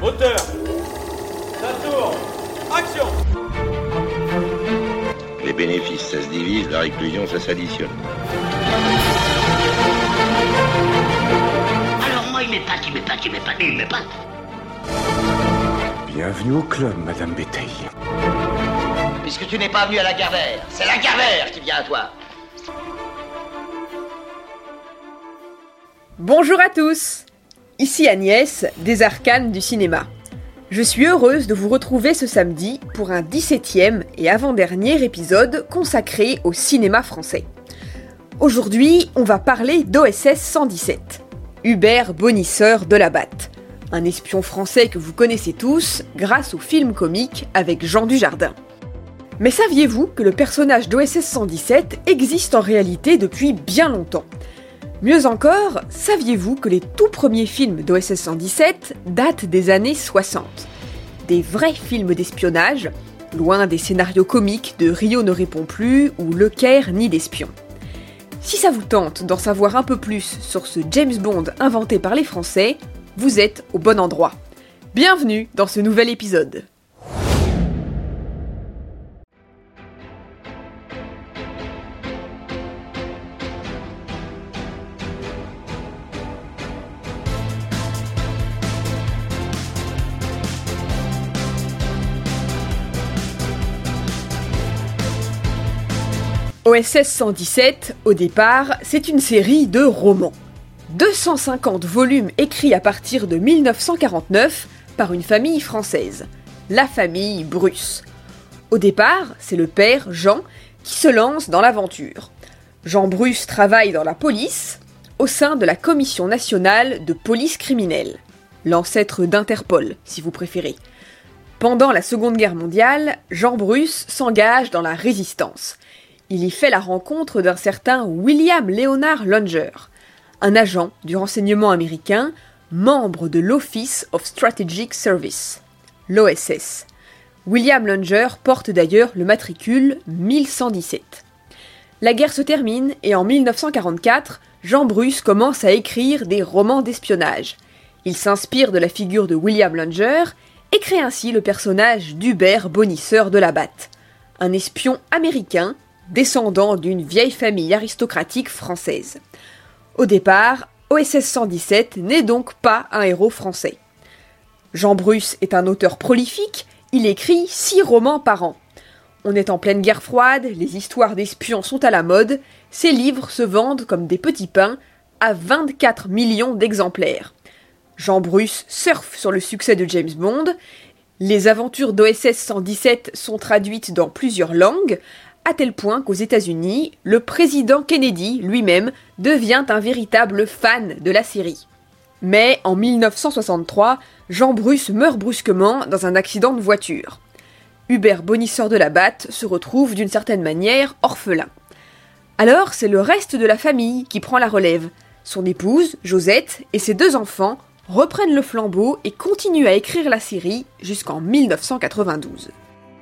Moteur. Ça tourne. Action. Les bénéfices, ça se divise, la réclusion, ça s'additionne. Alors moi, il m'épate. Bienvenue au club, Madame Béteille. Puisque tu n'es pas venu à la Gardère, c'est la Gardère qui vient à toi. Bonjour à tous, ici Agnès, des Arcanes du cinéma. Je suis heureuse de vous retrouver ce samedi pour un 17e et avant-dernier épisode consacré au cinéma français. Aujourd'hui, on va parler d'OSS 117, Hubert Bonisseur de la Batte, un espion français que vous connaissez tous grâce au film comique avec Jean Dujardin. Mais saviez-vous que le personnage d'OSS 117 existe en réalité depuis bien longtemps ? Mieux encore, saviez-vous que les tout premiers films d'OSS 117 datent des années 60 ? Des vrais films d'espionnage, loin des scénarios comiques de Rio ne répond plus ou Le Caire ni d'espion. Si ça vous tente d'en savoir un peu plus sur ce James Bond inventé par les Français, vous êtes au bon endroit. Bienvenue dans ce nouvel épisode. OSS 117, au départ, c'est une série de romans. 250 volumes écrits à partir de 1949 par une famille française, la famille Bruce. Au départ, c'est le père, Jean, qui se lance dans l'aventure. Jean Bruce travaille dans la police, au sein de la Commission nationale de police criminelle, l'ancêtre d'Interpol, si vous préférez. Pendant la Seconde Guerre mondiale, Jean Bruce s'engage dans la résistance. Il y fait la rencontre d'un certain William Leonard Lunger, un agent du renseignement américain, membre de l'Office of Strategic Service, l'OSS. William Lunger porte d'ailleurs le matricule 1117. La guerre se termine et en 1944, Jean Bruce commence à écrire des romans d'espionnage. Il s'inspire de la figure de William Lunger et crée ainsi le personnage d'Hubert Bonisseur de la Batte, un espion américain descendant d'une vieille famille aristocratique française. Au départ, OSS 117 n'est donc pas un héros français. Jean Bruce est un auteur prolifique, il écrit 6 romans par an. On est en pleine guerre froide, les histoires d'espions sont à la mode, ses livres se vendent comme des petits pains à 24 millions d'exemplaires. Jean Bruce surfe sur le succès de James Bond, les aventures d'OSS 117 sont traduites dans plusieurs langues, à tel point qu'aux États-Unis, le président Kennedy lui-même devient un véritable fan de la série. Mais en 1963, Jean Bruce meurt brusquement dans un accident de voiture. Hubert Bonisseur de la Batte se retrouve d'une certaine manière orphelin. Alors c'est le reste de la famille qui prend la relève. Son épouse, Josette, et ses 2 enfants reprennent le flambeau et continuent à écrire la série jusqu'en 1992.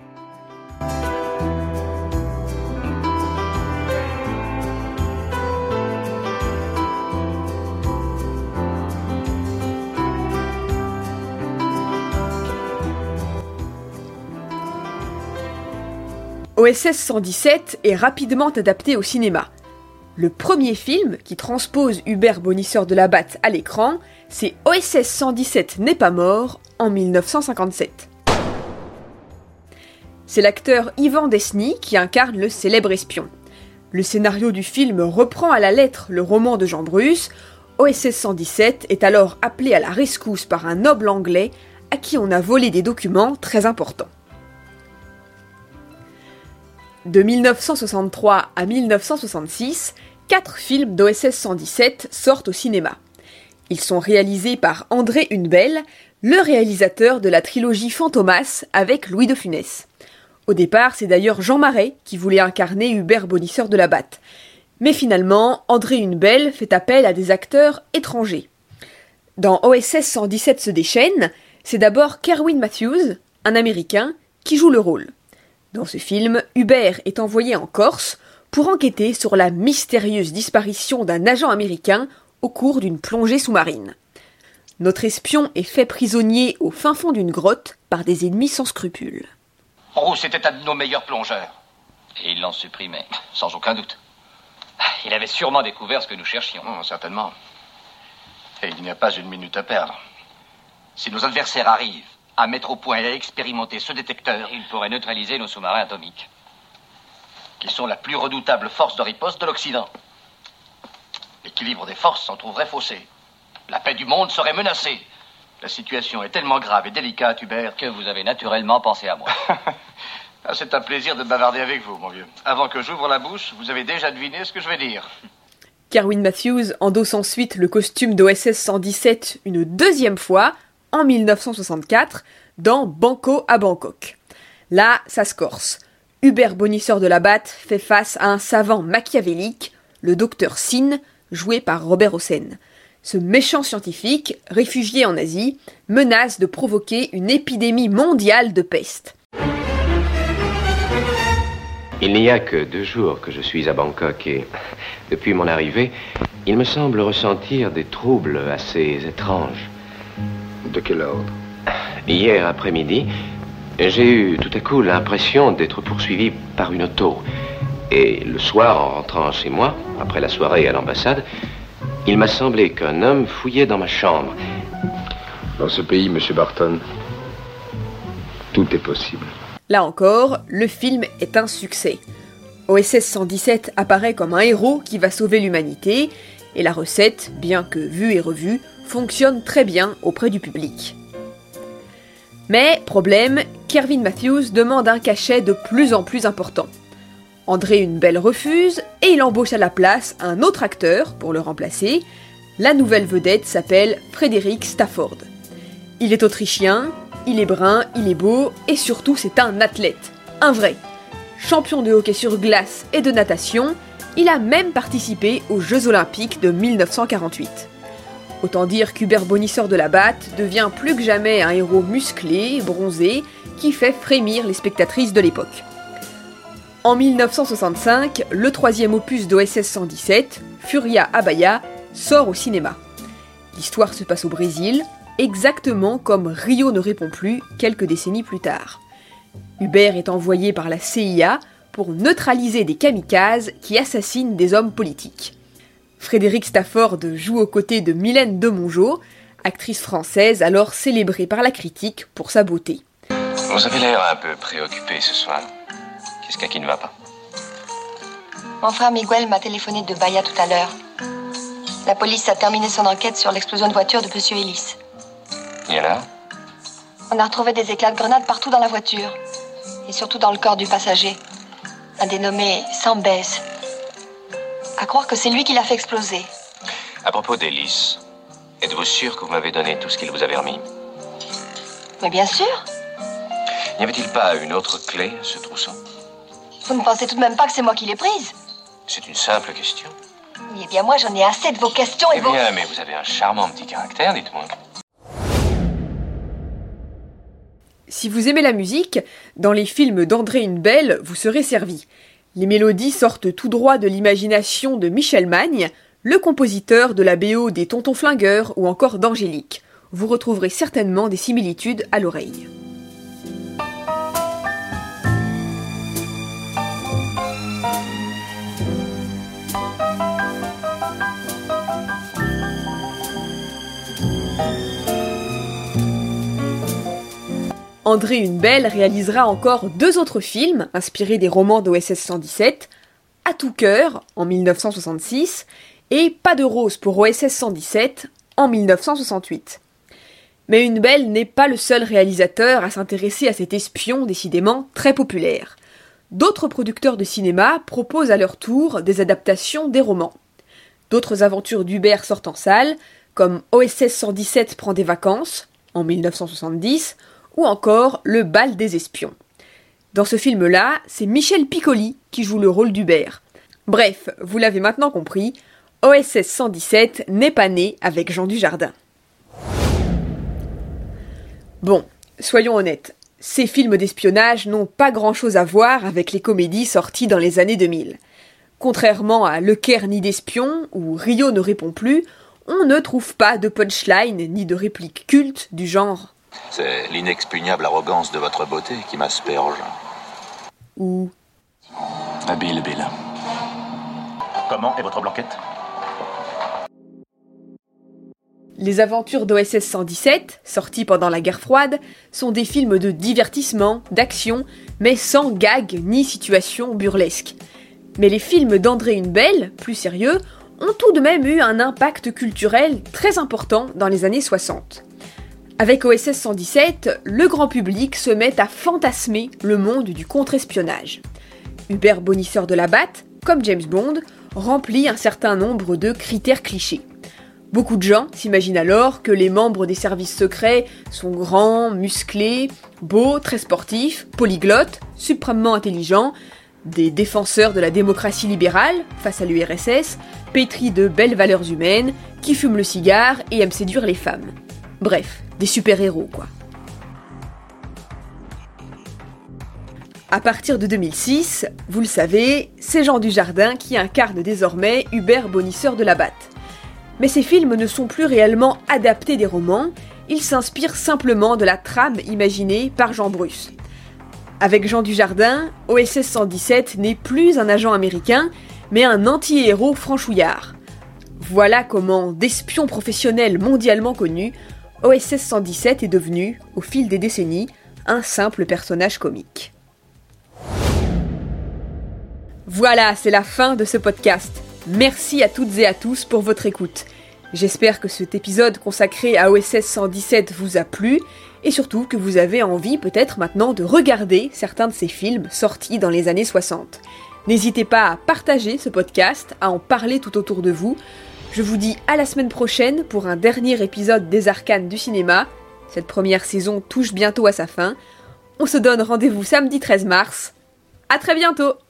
OSS 117 est rapidement adapté au cinéma. Le premier film qui transpose Hubert Bonisseur de la Batte à l'écran, c'est OSS 117 n'est pas mort en 1957. C'est l'acteur Ivan Desny qui incarne le célèbre espion. Le scénario du film reprend à la lettre le roman de Jean Bruce. OSS 117 est alors appelé à la rescousse par un noble anglais à qui on a volé des documents très importants. De 1963 à 1966, 4 films d'OSS 117 sortent au cinéma. Ils sont réalisés par André Hunebelle, le réalisateur de la trilogie Fantomas avec Louis de Funès. Au départ, c'est d'ailleurs Jean Marais qui voulait incarner Hubert Bonisseur de la Batte. Mais finalement, André Hunebelle fait appel à des acteurs étrangers. Dans OSS 117 se déchaîne, c'est d'abord Kerwin Matthews, un Américain, qui joue le rôle. Dans ce film, Hubert est envoyé en Corse pour enquêter sur la mystérieuse disparition d'un agent américain au cours d'une plongée sous-marine. Notre espion est fait prisonnier au fin fond d'une grotte par des ennemis sans scrupules. Rousse était un de nos meilleurs plongeurs. Et ils l'ont supprimé, sans aucun doute. Il avait sûrement découvert ce que nous cherchions. Oh, certainement. Et il n'y a pas une minute à perdre. Si nos adversaires arrivent à mettre au point et à expérimenter ce détecteur, Ils pourraient neutraliser nos sous-marins atomiques. qui sont la plus redoutable force de riposte de l'Occident. L'équilibre des forces s'en trouverait faussé. La paix du monde serait menacée. La situation est tellement grave et délicate, Hubert, Que vous avez naturellement pensé à moi. Ah, c'est un plaisir de bavarder avec vous, mon vieux. Avant que j'ouvre la bouche, vous avez déjà deviné ce que je vais dire. Kerwin Matthews endosse ensuite le costume d'OSS 117 une deuxième fois, en 1964, dans Banco à Bangkok. Là, ça se corse. Hubert Bonisseur de la Batte fait face à un savant machiavélique, le docteur Sin, joué par Robert Hossein. Ce méchant scientifique, réfugié en Asie, menace de provoquer une épidémie mondiale de peste. Il n'y a que 2 jours que je suis à Bangkok et, depuis mon arrivée, il me semble ressentir des troubles assez étranges. De quel ordre? Hier après-midi, j'ai eu tout à coup l'impression d'être poursuivi par une auto. Et le soir, en rentrant chez moi, après la soirée à l'ambassade, il m'a semblé qu'un homme fouillait dans ma chambre. Dans ce pays, Monsieur Barton, tout est possible. Là encore, le film est un succès. OSS 117 apparaît comme un héros qui va sauver l'humanité, et la recette, bien que vue et revue, fonctionne très bien auprès du public. Mais, problème, Kerwin Matthews demande un cachet de plus en plus important. André Hunebelle refuse, et il embauche à la place un autre acteur pour le remplacer. La nouvelle vedette s'appelle Frederick Stafford. Il est autrichien, il est brun, il est beau, et surtout c'est un athlète, un vrai. Champion de hockey sur glace et de natation, il a même participé aux Jeux Olympiques de 1948. Autant dire qu'Hubert Bonisseur de la Batte devient plus que jamais un héros musclé, bronzé, qui fait frémir les spectatrices de l'époque. En 1965, le 3e opus d'OSS 117, Furia Abaya, sort au cinéma. L'histoire se passe au Brésil, exactement comme Rio ne répond plus quelques décennies plus tard. Hubert est envoyé par la CIA pour neutraliser des kamikazes qui assassinent des hommes politiques. Frédéric Stafford joue aux côtés de Mylène de Mongeau, actrice française alors célébrée par la critique pour sa beauté. Vous avez l'air un peu préoccupé ce soir. Qu'est-ce qui ne va pas? Mon frère Miguel m'a téléphoné de Bahia tout à l'heure. La police a terminé son enquête sur l'explosion de voiture de Monsieur Ellis. Et alors? On a retrouvé des éclats de grenades partout dans la voiture. Et surtout dans le corps du passager. Un dénommé Sambès. À croire que c'est lui qui l'a fait exploser. À propos d'Ellis, êtes-vous sûr que vous m'avez donné tout ce qu'il vous avait remis? Mais bien sûr. N'y avait-il pas une autre clé à ce trousseau? Vous ne pensez tout de même pas que c'est moi qui l'ai prise? C'est une simple question. Oui, eh bien moi j'en ai assez de vos questions et Eh vos... bien, mais vous avez un charmant petit caractère, dites-moi. Si vous aimez la musique, dans les films d'André Hunebelle, vous serez servi. Les mélodies sortent tout droit de l'imagination de Michel Magne, le compositeur de la BO des Tontons Flingueurs ou encore d'Angélique. Vous retrouverez certainement des similitudes à l'oreille. André Hunebelle réalisera encore 2 autres films inspirés des romans d'OSS 117, À tout cœur en 1966 et Pas de rose pour OSS 117 en 1968. Mais Hunebelle n'est pas le seul réalisateur à s'intéresser à cet espion décidément très populaire. D'autres producteurs de cinéma proposent à leur tour des adaptations des romans. D'autres aventures d'Hubert sortent en salle, comme OSS 117 prend des vacances en 1970, ou encore Le bal des espions. Dans ce film-là, c'est Michel Piccoli qui joue le rôle d'Hubert. Bref, vous l'avez maintenant compris, OSS 117 n'est pas né avec Jean Dujardin. Bon, soyons honnêtes, ces films d'espionnage n'ont pas grand-chose à voir avec les comédies sorties dans les années 2000. Contrairement à Le Caire nid d'espions ou Rio ne répond plus, on ne trouve pas de punchline ni de réplique culte du genre. C'est l'inexpugnable arrogance de votre beauté qui m'asperge. Ou Bill. Comment est votre blanquette? Les aventures d'OSS 117, sortis pendant la guerre froide, sont des films de divertissement, d'action, mais sans gag ni situation burlesque. Mais les films d'André Hunebelle, plus sérieux, ont tout de même eu un impact culturel très important dans les années 60. Avec OSS 117, le grand public se met à fantasmer le monde du contre-espionnage. Hubert Bonisseur de la Batte, comme James Bond, remplit un certain nombre de critères clichés. Beaucoup de gens s'imaginent alors que les membres des services secrets sont grands, musclés, beaux, très sportifs, polyglottes, suprêmement intelligents, des défenseurs de la démocratie libérale face à l'URSS, pétris de belles valeurs humaines, qui fument le cigare et aiment séduire les femmes. Bref, des super-héros quoi. À partir de 2006, vous le savez, c'est Jean Dujardin qui incarne désormais Hubert Bonisseur de la Batte. Mais ces films ne sont plus réellement adaptés des romans, ils s'inspirent simplement de la trame imaginée par Jean Bruce. Avec Jean Dujardin, OSS 117 n'est plus un agent américain, mais un anti-héros franchouillard. Voilà comment, d'espion professionnel mondialement connu, OSS 117 est devenu, au fil des décennies, un simple personnage comique. Voilà, c'est la fin de ce podcast. Merci à toutes et à tous pour votre écoute. J'espère que cet épisode consacré à OSS 117 vous a plu, et surtout que vous avez envie peut-être maintenant de regarder certains de ces films sortis dans les années 60. N'hésitez pas à partager ce podcast, à en parler tout autour de vous. Je vous dis à la semaine prochaine pour un dernier épisode des Arcanes du cinéma. Cette première saison touche bientôt à sa fin. On se donne rendez-vous samedi 13 mars. À très bientôt!